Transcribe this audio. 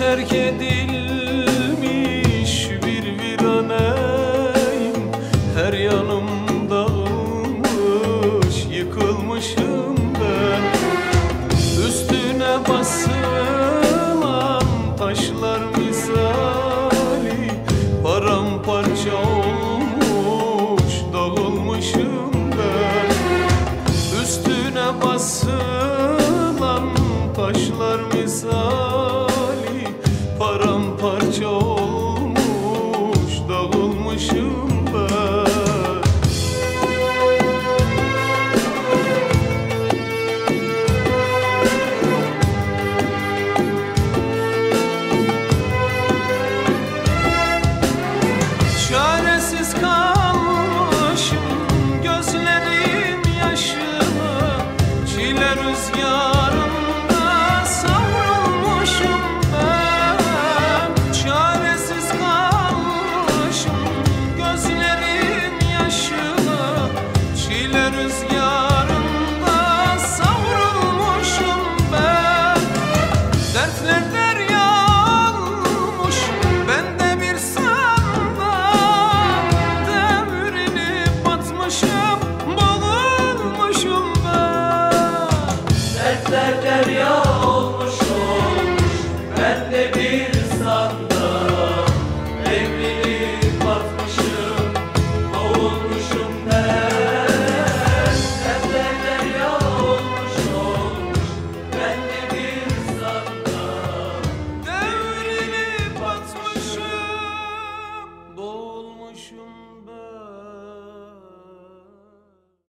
terk edilmiş bir viraneyim. Her yanım dağılmış, yıkılmışım ben. Üstüne basılan taşlar misali paramparça olmuş, dağılmışım ben. Üstüne basılan taşlar misali paramparça olmuş, dağılmışım ben. Çaresiz kalmışım, gözlerim yaşlı, çile rüzgar